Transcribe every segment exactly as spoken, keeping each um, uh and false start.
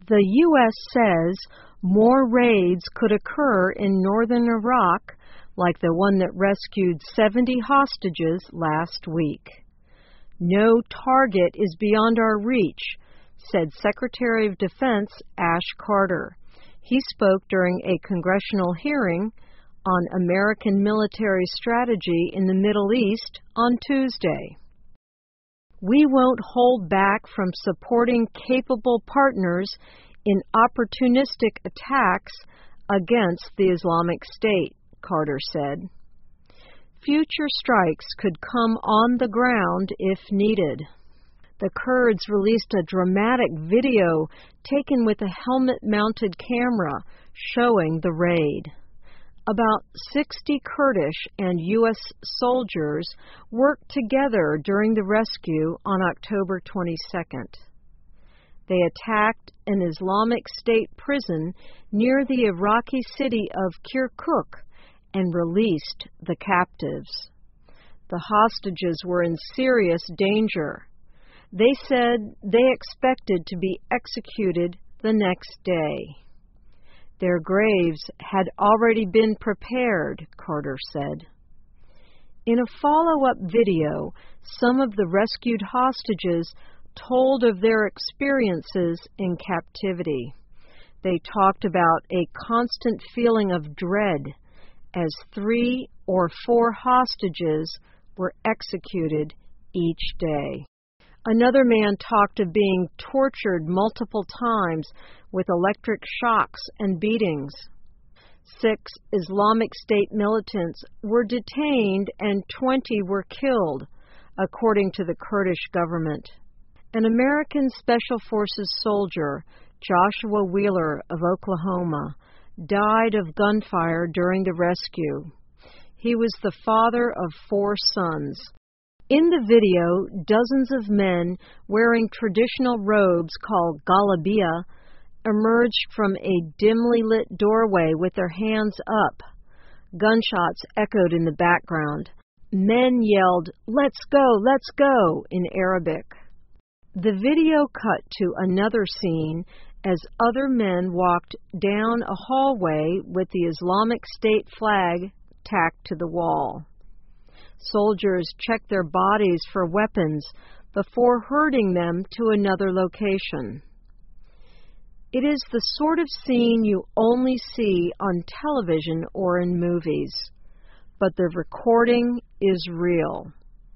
The U S says more raids could occur in northern Iraq, like the one that rescued seventy hostages last week. No target is beyond our reach, said Secretary of Defense Ash Carter. He spoke during a congressional hearing on American military strategy in the Middle East on Tuesday. We won't hold back from supporting capable partners in opportunistic attacks against the Islamic State, Carter said. Future strikes could come on the ground if needed. The Kurds released a dramatic video taken with a helmet-mounted camera showing the raid. About sixty Kurdish and U S soldiers worked together during the rescue on October twenty-second. They attacked an Islamic State prison near the Iraqi city of Kirkuk and released the captives. The hostages were in serious danger. They said they expected to be executed the next day. Their graves had already been prepared, Carter said. In a follow-up video, some of the rescued hostages told of their experiences in captivity. They talked about a constant feeling of dread as three or four hostages were executed each day. Another man talked of being tortured multiple times with electric shocks and beatings. Six Islamic State militants were detained and twenty were killed, according to the Kurdish government. An American Special Forces soldier, Joshua Wheeler of Oklahoma, died of gunfire during the rescue. He was the father of four sons. In the video, dozens of men wearing traditional robes called galabiya emerged from a dimly lit doorway with their hands up. Gunshots echoed in the background. Men yelled, "Let's go, let's go," in Arabic. The video cut to another scene as other men walked down a hallway with the Islamic State flag tacked to the wall. Soldiers checked their bodies for weapons before herding them to another location. It is the sort of scene you only see on television or in movies, but the recording is real.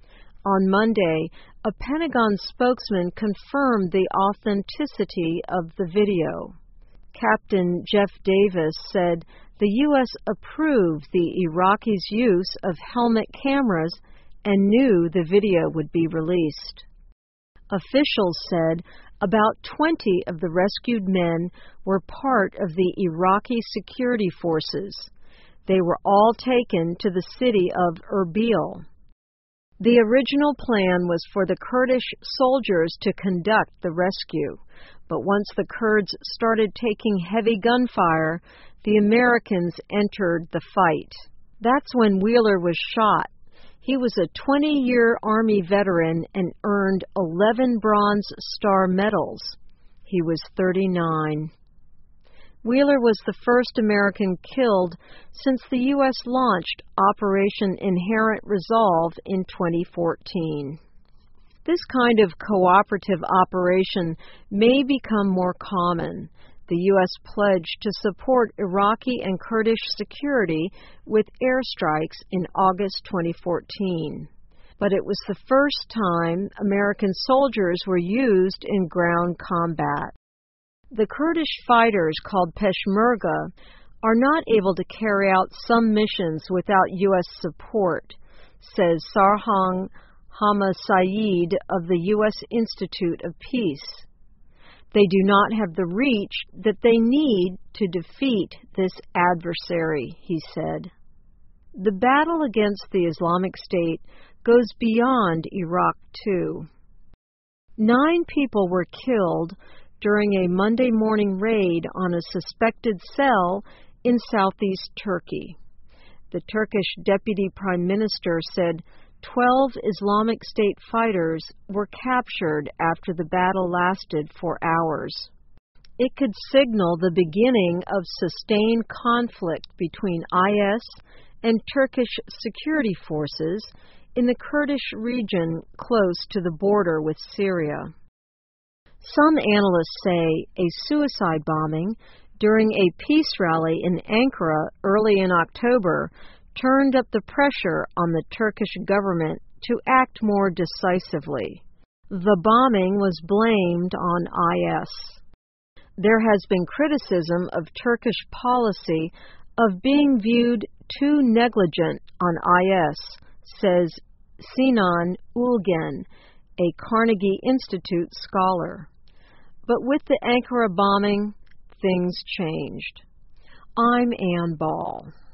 On Monday, a Pentagon spokesman confirmed the authenticity of the video. Captain Jeff Davis said the U S approved the Iraqis' use of helmet cameras and knew the video would be released. Officials said about twenty of the rescued men were part of the Iraqi security forces. They were all taken to the city of Erbil. The original plan was for the Kurdish soldiers to conduct the rescue, but once the Kurds started taking heavy gunfire, the Americans entered the fight. That's when Wheeler was shot. He was a twenty-year Army veteran and earned eleven Bronze Star medals. He was thirty-nine. Wheeler was the first American killed since the U S launched Operation Inherent Resolve in twenty fourteen. This kind of cooperative operation may become more common. The U S pledged to support Iraqi and Kurdish security with airstrikes in August twenty fourteen. But it was the first time American soldiers were used in ground combat. The Kurdish fighters, called Peshmerga, are not able to carry out some missions without U S support, says Sarhang Hamasayeed of the U S Institute of Peace. They do not have the reach that they need to defeat this adversary, he said. The battle against the Islamic State goes beyond Iraq, too. Nine people were killed during a Monday morning raid on a suspected cell in southeast Turkey. The Turkish Deputy Prime Minister said twelve Islamic State fighters were captured after the battle lasted for hours. It could signal the beginning of sustained conflict between I S and Turkish security forces in the Kurdish region close to the border with Syria. Some analysts say a suicide bombing during a peace rally in Ankara early in October turned up the pressure on the Turkish government to act more decisively. The bombing was blamed on I S. There has been criticism of Turkish policy of being viewed too negligent on I S, says Sinan Ulgen, a Carnegie Institute scholar. But with the Ankara bombing, things changed. I'm Ann Ball.